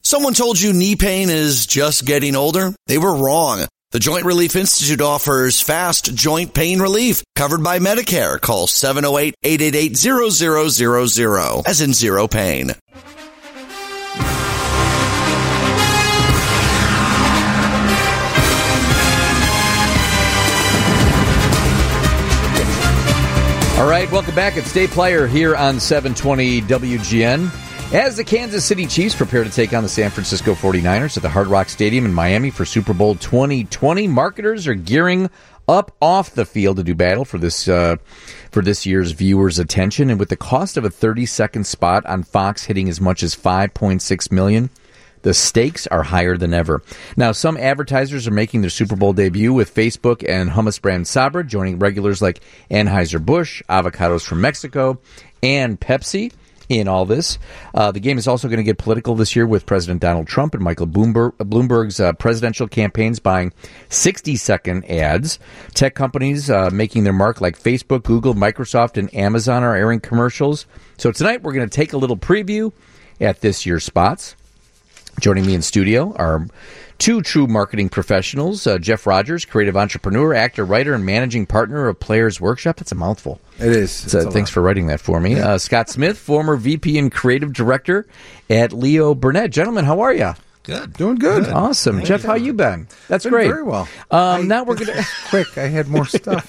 Someone told you knee pain is just getting older? They were wrong. The Joint Relief Institute offers fast joint pain relief covered by Medicare. Call 708-888-0000, as in zero pain. All right, welcome back. It's Dave Plyer here on 720 WGN. As the Kansas City Chiefs prepare to take on the San Francisco 49ers at the Hard Rock Stadium in Miami for Super Bowl 2020, marketers are gearing up off the field to do battle for this year's viewers' attention. And with the cost of a 30-second spot on Fox hitting as much as $5.6 million, the stakes are higher than ever. Now, some advertisers are making their Super Bowl debut, with Facebook and hummus brand Sabra joining regulars like Anheuser-Busch, Avocados from Mexico, and Pepsi in all this. The game is also going to get political this year, with President Donald Trump and Michael Bloomberg's presidential campaigns buying 60-second ads. Tech companies making their mark like Facebook, Google, Microsoft, and Amazon are airing commercials. So tonight we're going to take a little preview at this year's spots. Joining me in studio are two true marketing professionals, Jeff Rogers, creative entrepreneur, actor, writer, and managing partner of Players Workshop. That's a mouthful. It is. So thanks for writing that for me. Yeah. Scott Smith, former VP and creative director at Leo Burnett. Gentlemen, how are you? Good. Doing good. Awesome. Jeff, how you been? That's been great. Very well. Now we're going to... Quick, I had more stuff.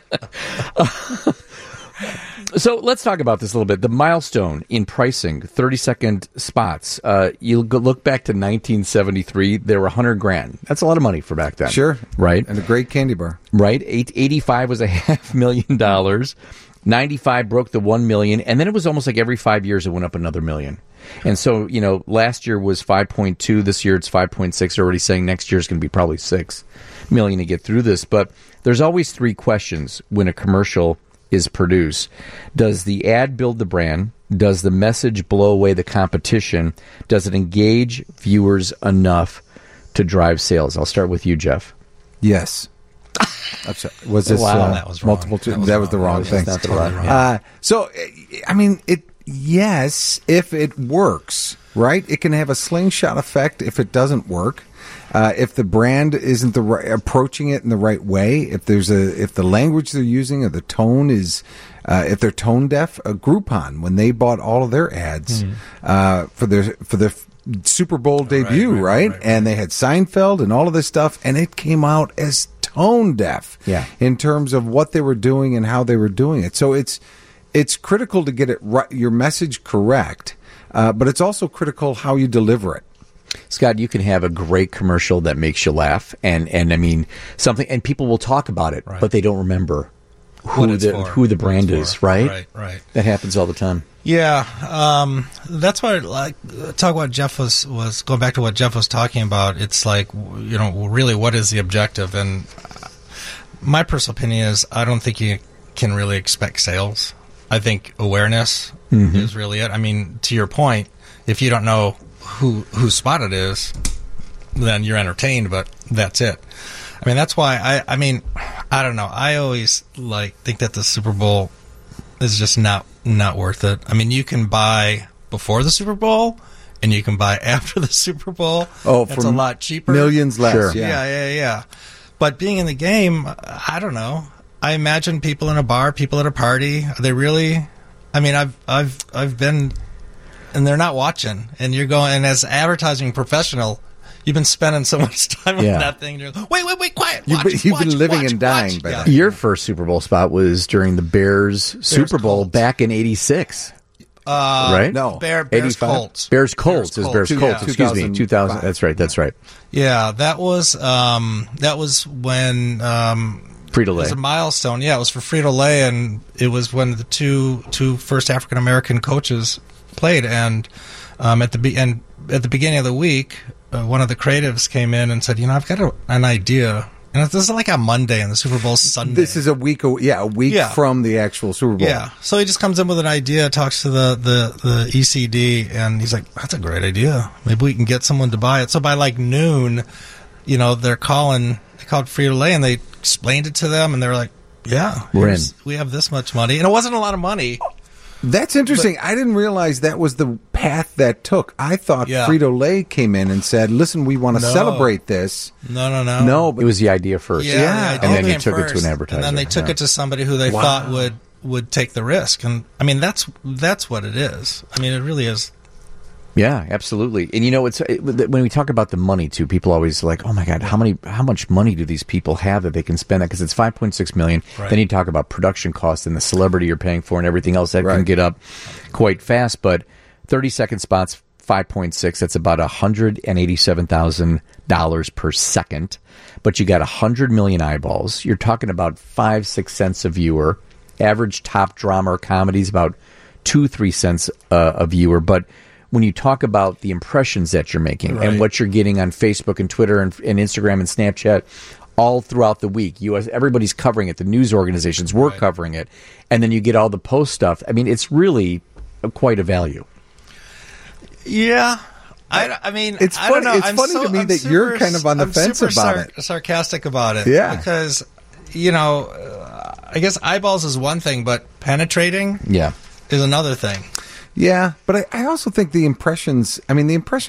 So let's talk about this a little bit. The milestone in pricing, 30-second spots. You look back to 1973, they were $100,000. That's a lot of money for back then. Sure. Right? And a great candy bar. Right. 85 was $500,000. 95 broke the $1 million. And then it was almost like every 5 years it went up another $1 million. And so, last year was 5.2. This year it's 5.6. Already saying next year is going to be probably $6 million to get through this. But there's always three questions when a commercial is produced. Does the ad build the brand? Does the message blow away the competition? Does it engage viewers enough to drive sales? I'll start with you, Jeff. Yes. Was this that was wrong. multiple? That was the wrong thing. That's totally wrong. Yes, if it works, right? It can have a slingshot effect if it doesn't work. If the brand isn't approaching it in the right way, if the language they're using or the tone is, if they're tone deaf, Groupon, when they bought all of their ads for their Super Bowl debut, right? And they had Seinfeld and all of this stuff, and it came out as tone deaf in terms of what they were doing and how they were doing it. So it's critical to get it right, your message correct, but it's also critical how you deliver it. Scott, you can have a great commercial that makes you laugh, and I mean something, and people will talk about it, but they don't remember who the brand is, right? Right. That happens all the time. Yeah, that's why talk what Jeff was going back to what Jeff was talking about. It's like, really, what is the objective? And my personal opinion is, I don't think you can really expect sales. I think awareness is really it. I mean, to your point, if you don't know whose spot it is, then you're entertained, but that's it. I mean, that's why I don't know. I always think that the Super Bowl is just not worth it. I mean, you can buy before the Super Bowl and you can buy after the Super Bowl. Oh, it's a lot cheaper. Millions less. Sure. Yeah. But being in the game, I don't know. I imagine people in a bar, people at a party, are they really? I mean, I've been, and they're not watching, and you're going, and as an advertising professional, you've been spending so much time on that thing. And you're like, wait, quiet. You've been living and dying by that. Your first Super Bowl spot was during the Bears Super Bowl back in '86. Right? No. Bears Colts. Bears Colts. Excuse me. 2000. That's right. Yeah, that was when Frito-Lay. It was a milestone. Yeah, it was for Frito-Lay, and it was when the two first African American coaches played. And at the beginning of the week, one of the creatives came in and said, "I've got an idea." And this is like a Monday, and the Super Bowl's Sunday. This is a week from the actual Super Bowl. Yeah. So he just comes in with an idea, talks to the ECD, and he's like, "That's a great idea. Maybe we can get someone to buy it." So by like noon, they called Frito-Lay, and they explained it to them, and they were like, "Yeah, we're in. We have this much money." And it wasn't a lot of money. That's interesting. I didn't realize that was the path that took. I thought Frito-Lay came in and said, listen, we want to celebrate this. No, but it was the idea first. Yeah. And then you took it to an advertiser. And then they took it to somebody who they thought would take the risk. And I mean, that's what it is. I mean, it really is. Yeah, absolutely. And when we talk about the money too, people always like, oh my God, how much money do these people have that they can spend that? Because it's $5.6 million. Right. Then you talk about production costs and the celebrity you're paying for and everything else that can get up quite fast. But 30-second spots, 5.6. That's about $187,000 per second. But you got 100 million eyeballs. You're talking about 5-6 cents a viewer. Average top drama or comedy is about 2-3 cents a viewer. But when you talk about the impressions that you're making and what you're getting on Facebook and Twitter and Instagram and Snapchat all throughout the week, everybody's covering it. The news organizations were covering it. And then you get all the post stuff. I mean, it's really quite a value. Yeah. I mean, it's funny. It's funny to me that you're kind of on the fence about it. Sarcastic about it. Yeah. Because, I guess eyeballs is one thing, but penetrating is another thing. Yeah, but I also think the impressions are,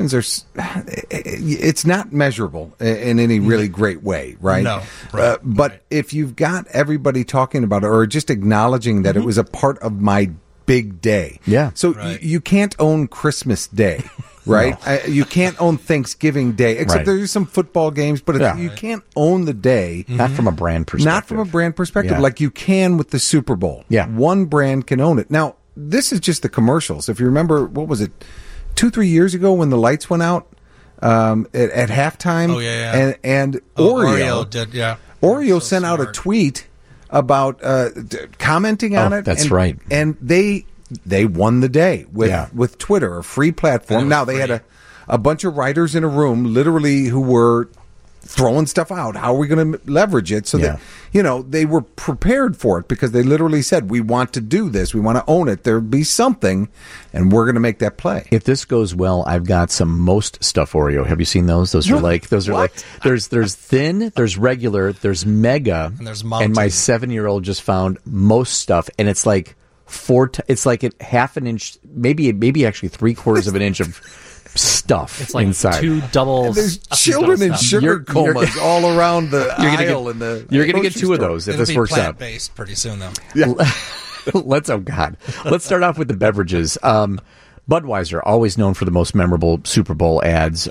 it's not measurable in any really great way, right? No. But if you've got everybody talking about it or just acknowledging that it was a part of my big day. Yeah. So you can't own Christmas Day, right? No. You can't own Thanksgiving Day, except there's some football games, but you can't own the day. Not from a brand perspective. Not from a brand perspective, like you can with the Super Bowl. Yeah. One brand can own it. Now, this is just the commercials. If you remember, what was it, 2-3 years ago when the lights went out at halftime? Oh, yeah. And Oreo did, Oreo sent out a tweet about commenting on it. That's right. And they won the day with Twitter, a free platform. Now, they had a bunch of writers in a room, literally, who were throwing stuff out. How are we going to leverage it? So that, they were prepared for it because they literally said, we want to do this. We want to own it. There'll be something, and we're going to make that play. If this goes well, I've got some Most Stuff Oreo. Have you seen those? Those are like there's thin, there's regular, there's mega, and there's mountain. And my 7-year-old just found Most Stuff, and it's like it's like a half an inch, maybe actually 3/4 of an inch of stuff. It's like inside. 2 double. There's children in sugar comas all around the aisle. You're going to get 2 of those if this works out. Plant-based pretty soon, though. Yeah. Let's start off with the beverages. Budweiser, always known for the most memorable Super Bowl ads.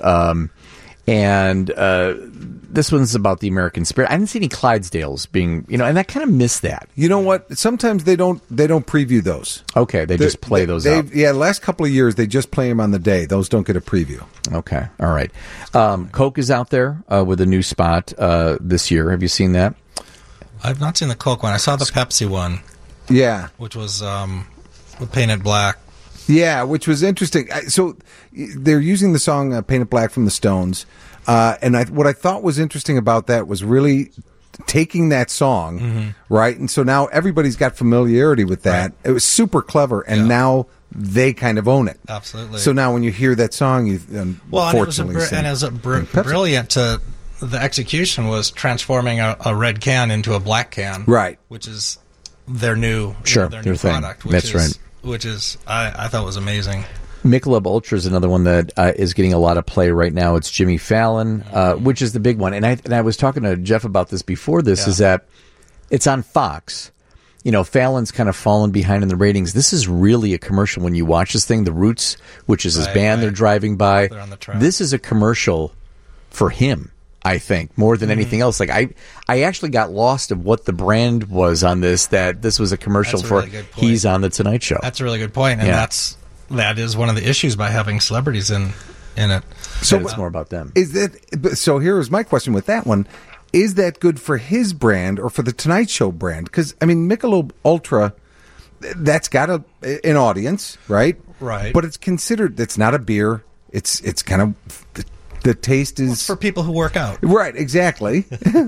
And this one's about the American spirit. I didn't see any Clydesdales being, and I kind of miss that. You know what? Sometimes they don't preview those. Okay, they just play those out. Yeah, last couple of years they just play them on the day. Those don't get a preview. Okay, all right. Coke is out there with a new spot this year. Have you seen that? I've not seen the Coke one. I saw the Pepsi one. Yeah, which was painted black. Yeah, which was interesting. So they're using the song "Painted Black" from the Stones, and what I thought was interesting about that was really taking that song, right? And so now everybody's got familiarity with that. Right. It was super clever, and now they kind of own it. Absolutely. So now when you hear that song, you and it was brilliant to the execution was transforming a red can into a black can, right? Which is their new their new product. That's right. Which is, I thought was amazing. Michelob Ultra is another one that is getting a lot of play right now. It's Jimmy Fallon, which is the big one. And I was talking to Jeff about this before this, is that it's on Fox. Fallon's kind of fallen behind in the ratings. This is really a commercial when you watch this thing. The Roots, which is his band they're driving by. They're on the track. This is a commercial for him, I think, more than anything else. Like I actually got lost of what the brand was on this, that this was a commercial for He's on the Tonight Show. That's a really good point. And that is one of the issues by having celebrities in it. So it's more about them. So here's my question with that one. Is that good for his brand or for the Tonight Show brand? Because, Michelob Ultra, that's got an audience, right? Right. But it's considered, it's not a beer. It's kind of... The taste is... It's for people who work out. Right, exactly.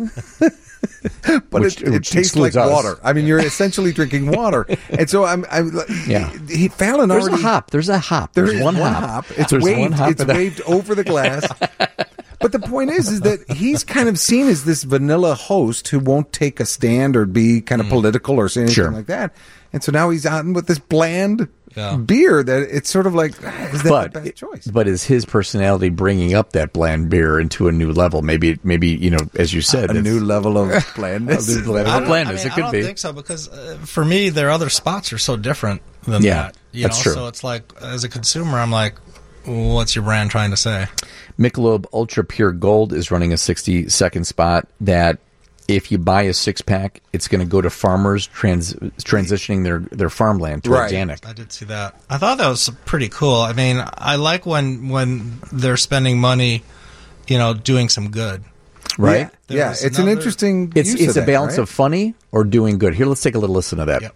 But it tastes like water. You're essentially drinking water. And so Fallon There's already... There's a hop. There's one hop. It's waved over the glass. But the point is that he's kind of seen as this vanilla host who won't take a stand or be kind of political or say anything like that. And so now he's on with this bland beer that it's sort of like, is that the best choice? But is his personality bringing up that bland beer into a new level? Maybe as you said, a new level of blandness. It could I don't be. think so, because for me, their other spots are so different than that. That's true. So it's like, as a consumer, I'm like, what's your brand trying to say? Michelob Ultra Pure Gold is running a 60-second spot that if you buy a 6-pack, it's going to go to farmers transitioning their farmland to organic. I did see that. I thought that was pretty cool. I mean, I like when they're spending money, doing some good. Right? Yeah, it's an interesting use It's of a balance right? of funny or doing good. Here, let's take a little listen to that. Yep.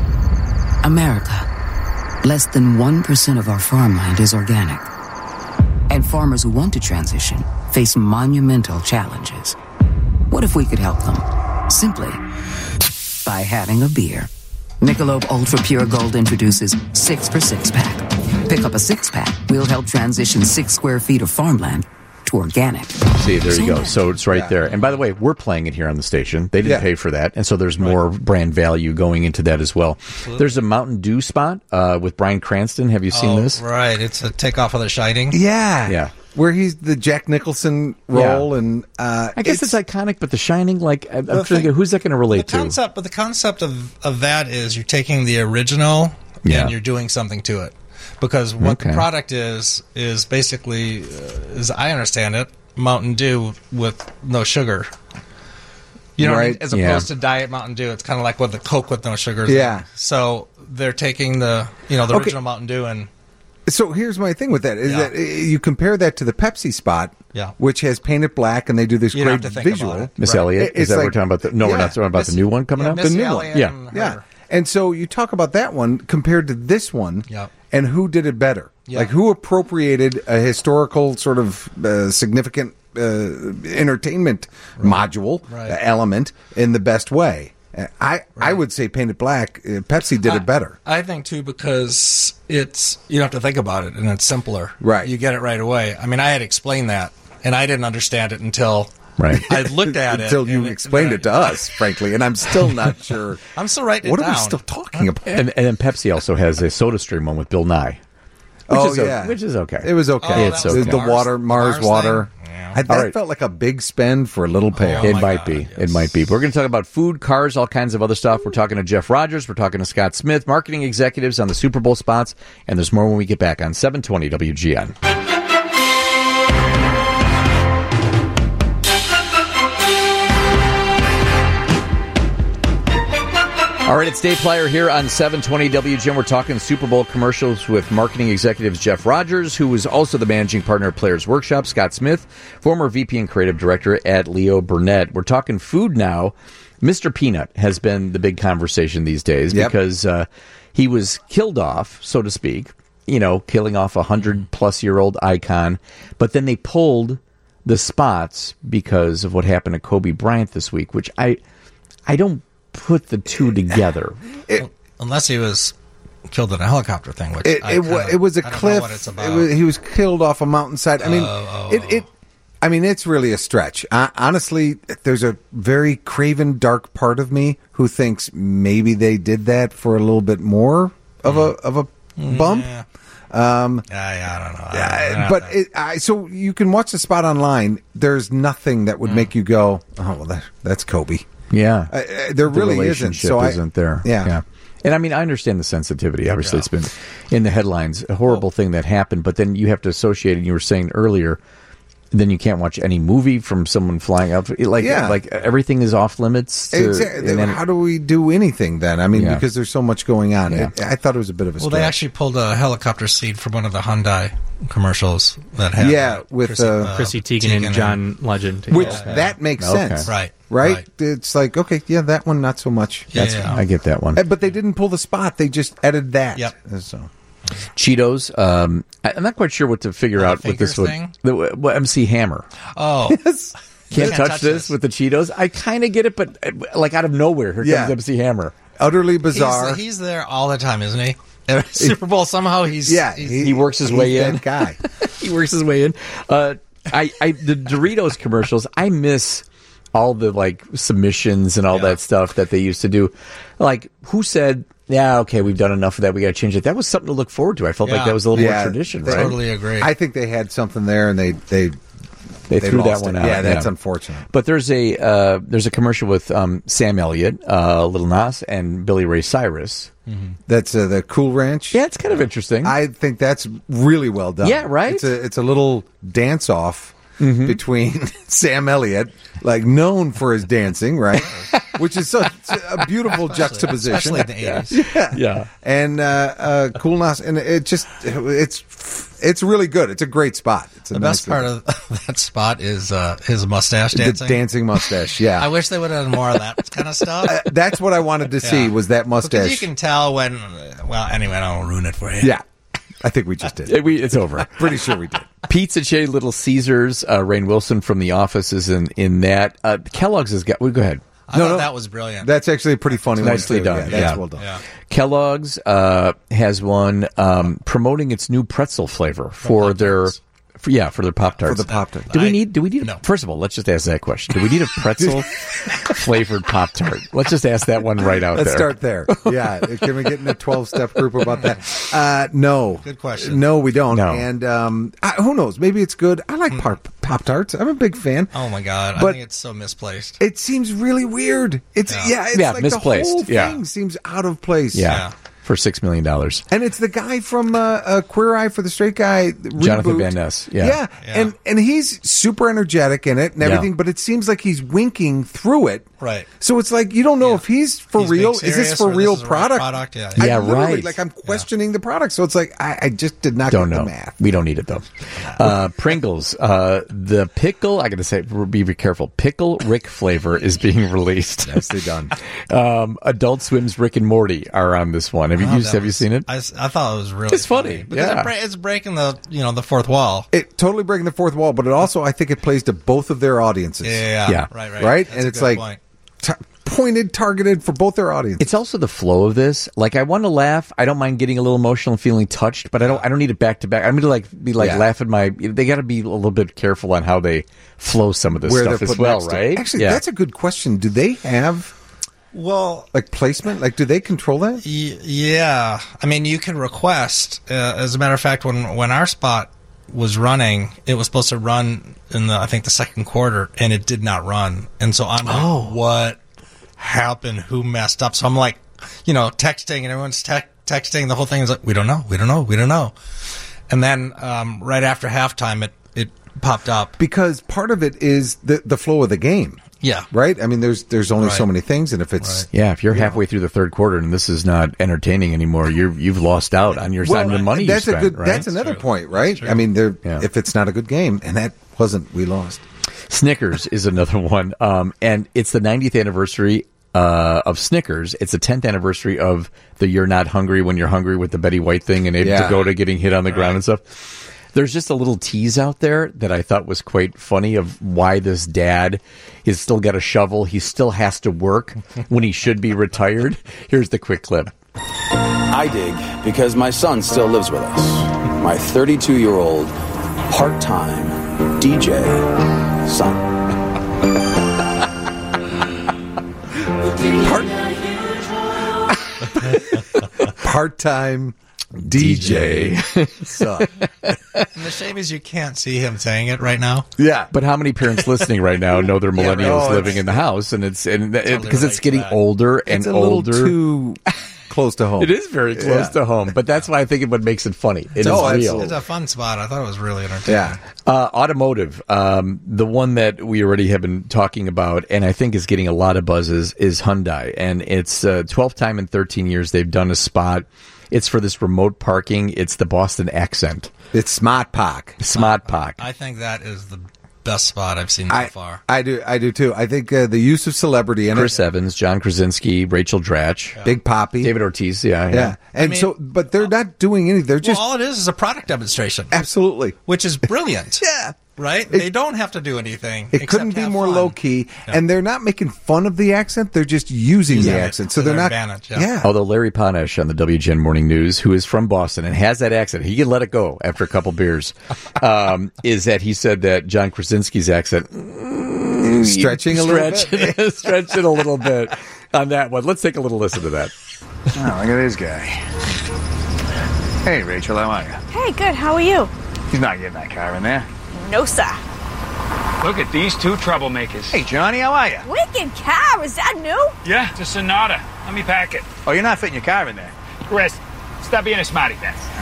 America, less than 1% of our farmland is organic. And farmers who want to transition face monumental challenges. What if we could help them? Simply by having a beer. Michelob Ultra Pure Gold introduces 6 for 6-pack. Pick up a 6-pack. We'll help transition 6 square feet of farmland to organic. See, there you go. So it's right there. And by the way, we're playing it here on the station. They didn't pay for that. And so there's more brand value going into that as well. Absolutely. There's a Mountain Dew spot with Bryan Cranston. Have you seen this? Right. It's a takeoff of The Shining. Yeah. Where he's the Jack Nicholson role. And I guess it's iconic, but The Shining, I'm thinking, who's that going to relate to? But the concept of that is you're taking the original and you're doing something to it. Because what the product is basically, as I understand it, Mountain Dew with no sugar. You know what I mean? As opposed to Diet Mountain Dew. It's kind of like with the Coke with no sugar. Yeah. So they're taking the original Mountain Dew and... So here's my thing with that, is that you compare that to the Pepsi spot, which has painted black, and they do this great visual. Miss Elliott, is that what we're talking about? We're not talking about the new one coming out? The new one. Yeah. And so you talk about that one compared to this one, and who did it better? Like, who appropriated a historical sort of significant entertainment module element in the best way? I would say Painted Black, Pepsi did it better. I think, too, because you don't have to think about it, and it's simpler. Right. You get it right away. I mean, I had explained that, and I didn't understand it until... Right. I looked at it. Until you explained it to us, frankly, and I'm still not sure. I'm still writing it down. What are we still talking about? And then Pepsi also has a SodaStream one with Bill Nye. Which is okay. It was okay. It's okay. The Mars water. That felt like a big spend for a little payoff. It might be. Yes. It might be. But we're going to talk about food, cars, all kinds of other stuff. We're talking to Jeff Rogers. We're talking to Scott Smith, marketing executives on the Super Bowl spots. And there's more when we get back on 720 WGN. All right, it's Dave Plyer here on 720 WGN. We're talking Super Bowl commercials with marketing executives Jeff Rogers, who is also the managing partner of Players Workshop, Scott Smith, former VP and creative director at Leo Burnett. We're talking food now. Mr. Peanut has been the big conversation these days because he was killed off, so to speak, killing off a 100-plus-year-old icon. But then they pulled the spots because of what happened to Kobe Bryant this week, which I don't put the two together. Unless he was killed in a helicopter thing, which it was a cliff. He was killed off a mountainside. I mean, it's really a stretch. Honestly, there's a very craven, dark part of me who thinks maybe they did that for a little bit more of a bump. I don't know. So you can watch the spot online. There's nothing that would make you go, "Oh, well, that's Kobe." Yeah, there really isn't. So isn't there? Yeah. And I mean, I understand the sensitivity. Obviously, it's been in the headlines, a horrible thing that happened. But then you have to associate it. You were saying earlier, then you can't watch any movie from someone flying out. Like everything is off limits. Exactly. How do we do anything then? I mean, because there's so much going on. Yeah. I thought it was a bit of a stretch. Well, they actually pulled a helicopter scene from one of the Hyundai commercials that had with Chrissy Teigen and John Legend. Which that makes sense. Right? It's like, okay, that one not so much. I get that one. But they didn't pull the spot. They just added that. Yep. So Cheetos. I'm not quite sure what to figure out with this one. The MC Hammer. Oh. Can't touch this with the Cheetos. I kind of get it, but like out of nowhere, here comes MC Hammer. Utterly bizarre. He's there all the time, isn't he? Super Bowl, somehow he works his way in. That guy. He works his way in. The Doritos commercials, I miss all the submissions and all that stuff that they used to do. Like, who said yeah, okay, we've done enough of that. We got to change it. That was something to look forward to. I felt like that was a little more tradition, right? Totally agree. I think they had something there, and they threw that one out. Yeah, that's unfortunate. But there's a commercial with Sam Elliott, Lil Nas, and Billy Ray Cyrus. Mm-hmm. That's the Cool Ranch. Yeah, it's kind of interesting. I think that's really well done. Yeah, right? It's a little dance off between Sam Elliott, like known for his dancing, right? Which is such a beautiful juxtaposition, especially in the 80s. Yeah. And Cool Nas, and it's really good. It's a great spot. It's The best part of that spot is his mustache dancing. The dancing mustache, yeah. I wish they would have done more of that kind of stuff. That's what I wanted to see was that mustache. Because you can tell when. Well, anyway, I don't ruin it for you. Yeah, I think we just did. It's over. Pretty sure we did. Pizza Chain, Little Caesars. Rainn Wilson from The Office is in that. Kellogg's has got. Well, go ahead. I thought that was brilliant. That's actually a pretty funny one. Nicely done. Yeah, that's well done. Yeah. Kellogg's has one promoting its new pretzel flavor for their Pop-Tarts. For the Pop-Tart. Do we need No. First of all, let's just ask that question. Do we need a pretzel flavored Pop-Tart? Let's just ask that one right out Let's there. start there. Yeah. Can we get in a 12-step group about that? No. Good question. No, we don't. No. And who knows? Maybe it's good. I like Pop-Tarts. I'm a big fan. Oh, my God. But I think it's so misplaced. it seems really weird. It's like misplaced. the whole thing seems out of place. Yeah. For $6 million. And it's the guy from Queer Eye for the Straight Guy reboot. Jonathan Van Ness. Yeah. And he's super energetic in it and everything, but it seems like he's winking through it. Right. So it's like you don't know if he's for He's real. being Is this serious for or real this is a real product? product? Yeah. I Yeah, literally, right. Like I'm questioning the product. So it's like I just did not Don't get know. the math. We don't need it though. Pringles, the pickle. I got to say, be careful. Pickle Rick flavor is being released. Nicely done. Adult Swim's Rick and Morty are on this one. Have you seen it? I thought it was really It's funny. Because it's breaking the fourth wall. It totally breaking the fourth wall, but it also I think it plays to both of their audiences. Yeah. Right. That's and a it's good like point. pointed, targeted for both their audiences. It's also the flow of this. Like, I want to laugh. I don't mind getting a little emotional and feeling touched, but I don't need it back to back. I'm going to be laughing they got to be a little bit careful on how they flow some of this stuff as well, right? Actually, that's a good question. Do they have like placement? Like, do they control that? Yeah. I mean, you can request. As a matter of fact, when our spot was running, it was supposed to run in the second quarter, and it did not run. And so I'm like, what happened? Who messed up? So I'm like, texting, and everyone's texting. The whole thing is like, we don't know. And then right after halftime, it popped up. Because part of it is the flow of the game. Yeah. Right? I mean, there's only so many things, and if it's... Yeah, if you're halfway through the third quarter and this is not entertaining anymore, you've lost out on your money you spent, right? That's another point, right? I mean, if it's not a good game, and that wasn't, we lost. Snickers is another one, and it's the 90th anniversary of Snickers. It's the 10th anniversary of the You're Not Hungry When You're Hungry with the Betty White thing and Abe Vigoda getting hit on the ground and stuff. There's just a little tease out there that I thought was quite funny of why this dad has still got a shovel. He still has to work when he should be retired. Here's the quick clip. I dig because my son still lives with us. My 32-year-old part-time DJ son. Part-time DJ son. And the shame is you can't see him saying it right now. Yeah. But how many parents listening right now know their millennials living in the house, and because it's getting older and it's a older. Little too close to home. It is very close to home, but that's why I think what makes it funny. It is real. It's a fun spot. I thought it was really entertaining. Yeah. Automotive, the one that we already have been talking about, and I think is getting a lot of buzzes, is Hyundai, and it's 12th time in 13 years they've done a spot. It's for this remote parking. It's the Boston accent. It's Smart Park. Smart Park. I think that is the best spot I've seen so far. I do too. I think the use of celebrity in Chris it. Evans, John Krasinski, Rachel Dratch, Big Papi, David Ortiz. Yeah. And but they're not doing anything. They're just all it is a product demonstration. Absolutely, which is brilliant. Yeah. Right? They don't have to do anything. It couldn't be more low key, and they're not making fun of the accent. They're just using the accent, so they're not. Advantage, Although Larry Panesh on the WGN Morning News, who is from Boston and has that accent, he can let it go after a couple beers. Is that he said that John Krasinski's accent stretching a little bit, stretching a little bit on that one. Let's take a little listen to that. Oh, look at this guy. Hey, Rachel, how are you? Hey, good. How are you? He's not getting that car in there. No, sir. Look at these two troublemakers. Hey, Johnny, how are you? Wicked car. Is that new? Yeah, it's a Sonata. Let me pack it. Oh, you're not fitting your car in there. Chris, stop being a smarty pants, all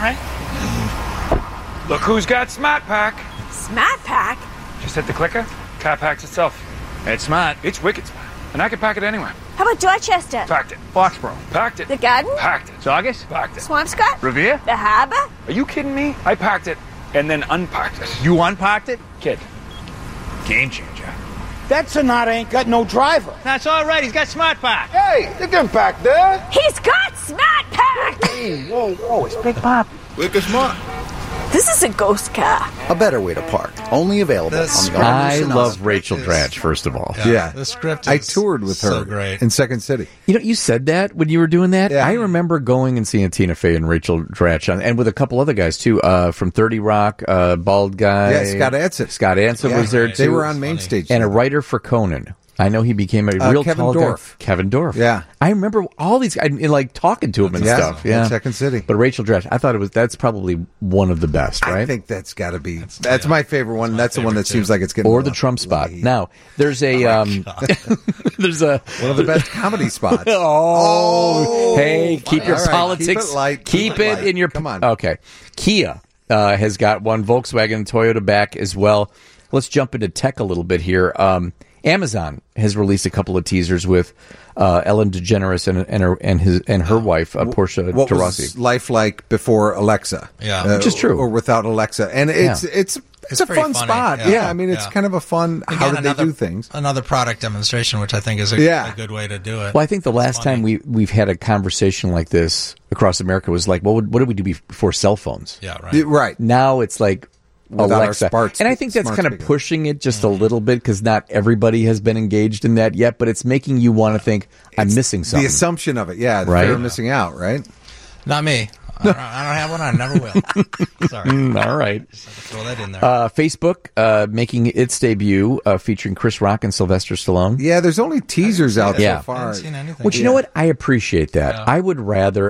right? Look who's got Smart Pack. Smart Pack? Just hit the clicker. Car packs itself. It's smart. It's wicked smart. And I can pack it anywhere. How about Dorchester? Packed it. Foxborough. Packed it. The Garden? Packed it. Saugus? Packed it. Swampscott? Revere? The Harbor? Are you kidding me? I packed it and then unpacked it. You unpacked it? Kid. Game changer. That Sonata ain't got no driver. That's all right. He's got Smart Pack. Hey, look him back there. He's got Smart Pack! Hey, whoa, it's Big Pop. Wicked smart. This is a ghost car. A better way to park. Only available on the I love Rachel Dratch, first of all. Yeah. The script is I toured with her so great. in Second City. You know, you said that when you were doing that. Yeah. I remember going and seeing Tina Fey and Rachel Dratch, and with a couple other guys, too, from 30 Rock, bald guy. Yeah, Scott Adsit. Scott Adsit was there, too. They were on main stage. And a writer for Conan. I know he became a real Kevin tall Dorff. guy. Kevin Dorff. Yeah. I remember all these guys, like, talking to him and Yeah, stuff. in Yeah. Second City. But Rachel Dratch, I thought that's probably one of the best, right? I think that's got to be. That's my favorite one. That's the one that seems like it's getting. Or the Trump spot. Now, there's a there's a one of the best comedy spots. Hey, keep your All right, politics. keep it light. Keep it light. in your. Come on. Okay, Kia has got one, Volkswagen and Toyota back as well. Let's jump into tech a little bit here. Amazon has released a couple of teasers with Ellen DeGeneres and her wife Portia What de was Rossi. life like before Alexa? Yeah. Which is true. Or without Alexa, and it's a very fun funny. spot. Yeah. Yeah, I mean it's Yeah. kind of a fun. How did they do things? Another product demonstration, which I think is a good way to do it. Well, I think the last time we've had a conversation like this across America was like, what did we do before cell phones? Yeah, right. Right. Now it's like Without our Alexa. smart And I think that's smart kind of speaker. pushing it just a little bit because not everybody has been engaged in that yet, but it's making you want to think, I'm missing something. The assumption of it, yeah, the Right? fear of missing out, right? Not me. I don't have one. I never will. Sorry. All right. Just had to throw that in there. Facebook making its debut featuring Chris Rock and Sylvester Stallone. Yeah, there's only teasers out Yeah. so far. I haven't seen anything. Which, you know what? I appreciate that. Yeah. I would rather,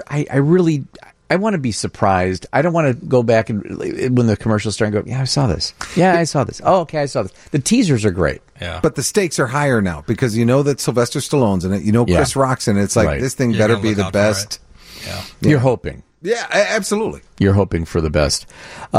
I want to be surprised. I don't want to go back and when the commercials start and go, yeah, I saw this. Yeah, I saw this. Oh, okay, I saw this. The teasers are great. Yeah. But the stakes are higher now because you know that Sylvester Stallone's in it. You know Yeah. Chris Rock's in it. It's like Right. this thing You're better gonna be look the out for best. Yeah. You're hoping. Yeah, absolutely. You're hoping for the best.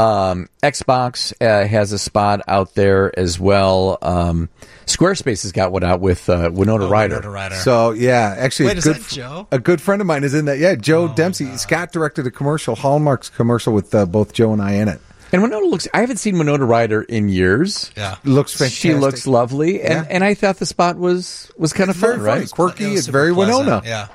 Xbox has a spot out there as well. Squarespace has got one out with Winona Ryder. Winona Ryder. So yeah, actually, Wait, is that Joe? a good friend of mine is in that. Yeah, Joe Dempsey. Scott directed a commercial, Hallmark's commercial with both Joe and I in it. And Winona I haven't seen Winona Ryder in years. Yeah. Looks fantastic. She looks lovely, and, Yeah. and I thought the spot was kind of Very fun, funny, right? quirky. It was It's super very pleasant. Winona. Yeah.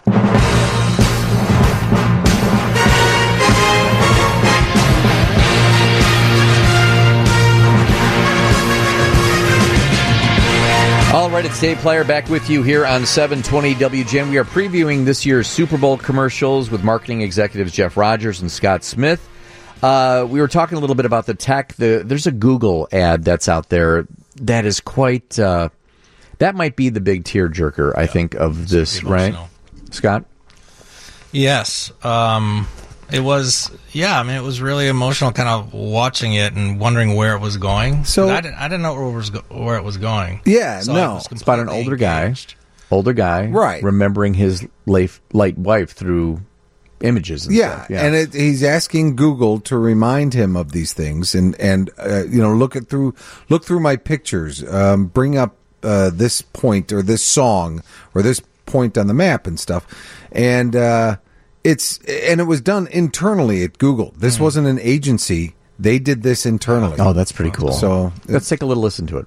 All right, it's Dave Player back with you here on 720 WGN. We are previewing this year's Super Bowl commercials with marketing executives Jeff Rogers and Scott Smith. We were talking a little bit about the tech. There's a Google ad that's out there that is quite... that might be the big tearjerker, I think, of this, right? Scott? Yes. It was, it was really emotional kind of watching it and wondering where it was going. So- I didn't know where it was going. Yeah, So no. I was It's about an completely engaged. older guy, Right. remembering his late wife through images and Yeah, stuff. Yeah, and he's asking Google to remind him of these things, and look through my pictures, bring up this point or this song or this point on the map and stuff, and it was done internally at Google. This wasn't an agency; they did this internally. Oh, that's pretty cool. So let's take a little listen to it.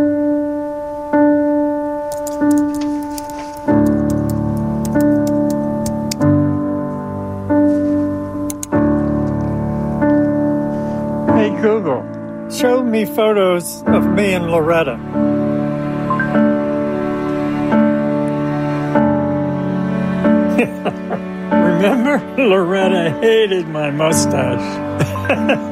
Hey Google, show me photos of me and Loretta. Remember? Loretta hated my mustache.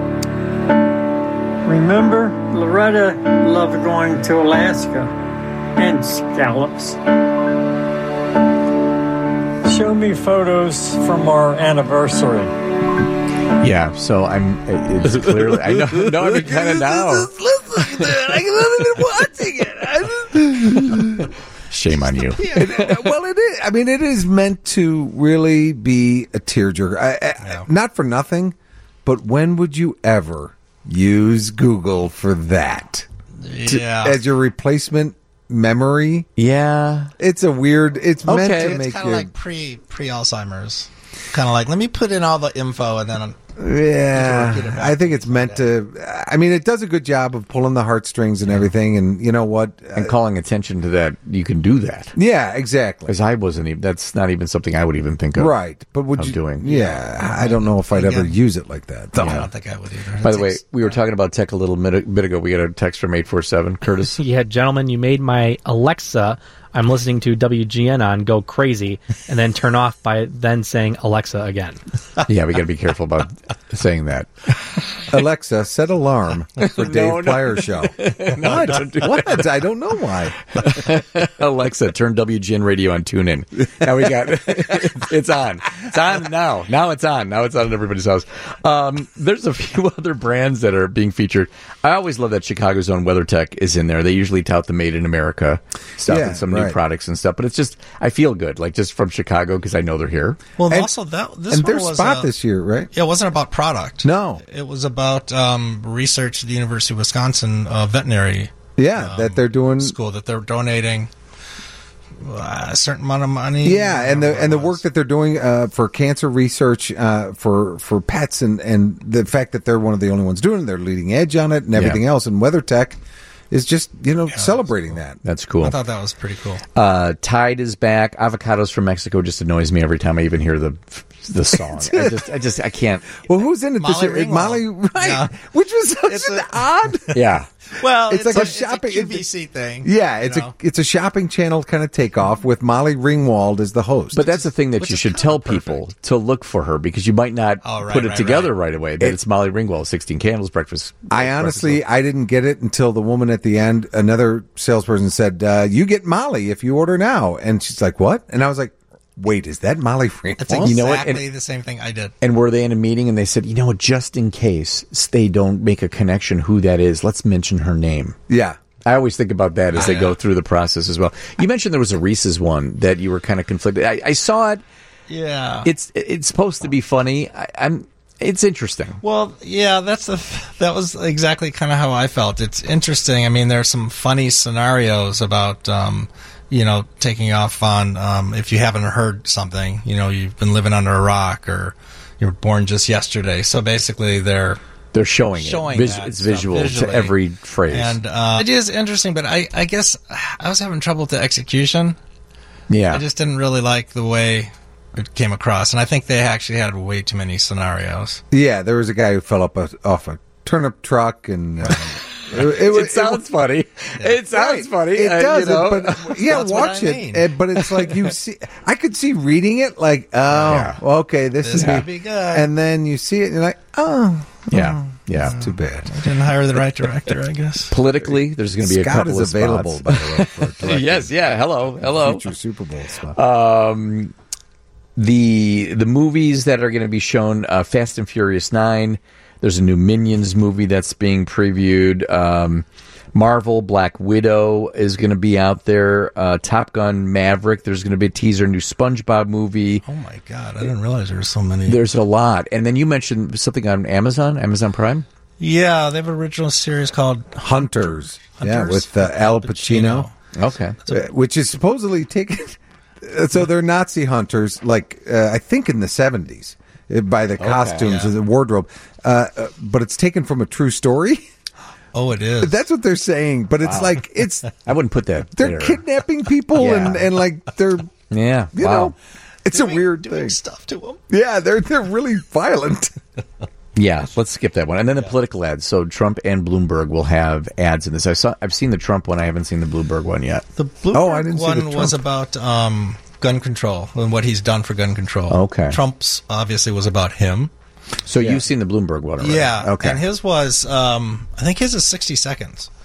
Remember? Loretta loved going to Alaska. and scallops. Show me photos from our anniversary. Yeah, so it's clearly, I know, no, I mean, kind of now. Listen, I wasn't watching it. Shame on you. Well, it is. I mean, it is meant to really be a tearjerker. Not for nothing, but when would you ever use Google for that? As your replacement memory? Yeah. It's a weird, it's meant to make it's kind of like pre-Alzheimer's. Kind of like, let me put in all the info and then... Yeah, I think it's meant to. I mean, it does a good job of pulling the heartstrings and everything, and you know what? And calling attention to that, you can do that. Yeah, exactly. Because I wasn't even. That's not even something I would even think of. Right, but would you doing? Yeah, I don't know if I'd ever use it like that. I don't think I would either. By the way, we were talking about tech a little bit ago. We got a text from 847. Curtis. Yeah, gentlemen, you made my Alexa. I'm listening to WGN on go crazy, and then turn off by then saying Alexa again. Yeah, we got to be careful about saying that. Alexa, set alarm for Dave Plyer show. No, what? I don't know why. Alexa, turn WGN radio on TuneIn. Now we got it's on. It's on now. Now it's on. Now it's on in everybody's house. There's a few other brands that are being featured. I always love that Chicago's own WeatherTech is in there. They usually tout the Made in America stuff and some new products and stuff. But it's just, I feel good, like just from Chicago because I know they're here. Well, and, also this and one their was spot this year, right? Yeah, it wasn't about product. No, it was about research at the University of Wisconsin veterinary. Yeah, that they're doing school that they're donating a certain amount of money. Yeah, and the work that they're doing for cancer research for pets and the fact that they're one of the only ones doing it, they're leading edge on it and everything else. And WeatherTech is just celebrating that. That's cool. I thought that was pretty cool. Tide is back. Avocados from Mexico just annoys me every time I even hear the song. I can't. Well, who's in it this year? Molly, right? Yeah. Which was such an odd. Yeah. Well, it's like a shopping QVC thing. Yeah, it's a shopping channel kind of takeoff with Molly Ringwald as the host. But that's the thing that you should tell people to look for her because you might not put it together right away. That it's Molly Ringwald, 16 Candles, Breakfast. I honestly, I didn't get it until the woman at the end, another salesperson said, "You get Molly if you order now," and she's like, "What?" And I was like, wait, is that Molly Ringwald? That's exactly the same thing I did. And were they in a meeting and they said, you know what, just in case they don't make a connection who that is, let's mention her name. Yeah. I always think about that as they go through the process as well. You mentioned there was a Reese's one that you were kind of conflicted. I saw it. Yeah. It's supposed to be funny. It's interesting. Well, yeah, that was exactly kind of how I felt. It's interesting. I mean, there's some funny scenarios about taking off on if you haven't heard something, you've been living under a rock or you were born just yesterday. So basically they're showing it. It's visual to every phrase. And it is interesting, but I guess I was having trouble with the execution. Yeah. I just didn't really like the way it came across. And I think they actually had way too many scenarios. Yeah, there was a guy who fell off a turnip truck and... It sounds funny. Yeah. It sounds funny. It does. But watch it. But it's like you see. I could see reading it like, okay, this is be good. And then you see it, and you're like, yeah. It's too bad. I didn't hire the right director, I guess. Politically, there's going to be a couple of available, spots. by the way, for director. Yes, yeah. Hello. Future Super Bowl spot. The movies that are going to be shown: Fast and Furious 9. There's a new Minions movie that's being previewed. Marvel Black Widow is going to be out there. Top Gun Maverick. There's going to be a teaser, new SpongeBob movie. Oh my God! I didn't realize there were so many. There's a lot. And then you mentioned something on Amazon Prime. Yeah, they have an original series called Hunters. Yeah, with Al Pacino. Okay, which is supposedly taken. So they're Nazi hunters, like I think in the 70s. By the costumes and the wardrobe. But it's taken from a true story. Oh, it is. That's what they're saying. But it's like, I wouldn't put that. They're kidnapping people and like they're. Yeah. You know, it's a weird doing thing. Stuff to them. Yeah, they're really violent. Yeah, let's skip that one. And then the political ads. So Trump and Bloomberg will have ads in this. I've seen the Trump one. I haven't seen the Bloomberg one yet. The Bloomberg one was about gun control and what he's done for gun control. Okay. Trump's obviously was about him. So you've seen the Bloomberg one already? Yeah. Okay. And his was, I think his is 60 seconds.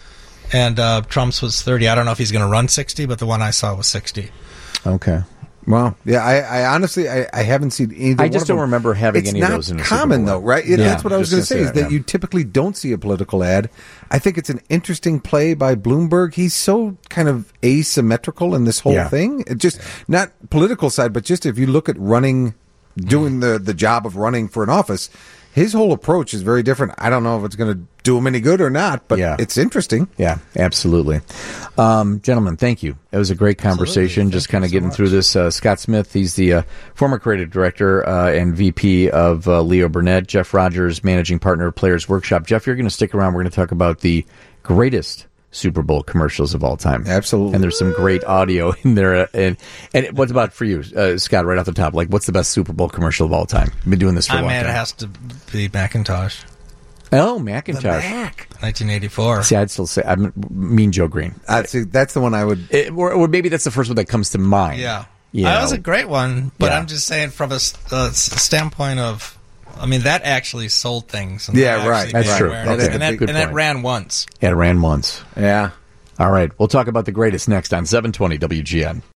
and Trump's was 30. I don't know if he's going to run 60, but the one I saw was 60. Okay. Well, yeah, I honestly I haven't seen either. I just don't remember having any of those in a It's not common, Super Bowl though, right? ad. That's what I was going to Just say, is that yeah. you typically don't see a political ad. I think it's an interesting play by Bloomberg. He's so kind of asymmetrical in this whole thing. It just, not political side, but just if you look at doing the job of running for an office, his whole approach is very different. I don't know if it's going to do him any good or not, but it's interesting. Yeah, absolutely. Gentlemen, thank you. It was a great conversation, just kind of getting through this. Scott Smith, he's the former creative director and VP of Leo Burnett. Jeff Rogers, managing partner of Players Workshop. Jeff, you're going to stick around. We're going to talk about the greatest Super Bowl commercials of all time. Absolutely. And there's some great audio in there. And what about for you, Scott, right off the top? Like, what's the best Super Bowl commercial of all time? You've been doing this for a long time. It has to be Macintosh. Oh, Macintosh. 1984. See, I'd still say Mean Joe Green. See, that's the one I would... or maybe that's the first one that comes to mind. Yeah. You That know. was a great one, but Yeah. I'm just saying from a standpoint of... I mean, that actually sold things. Yeah, that right. actually That's made true. awareness. Okay. And Good that point. ran once. Yeah, it ran once. Yeah. All right. We'll talk about the greatest next on 720 WGN.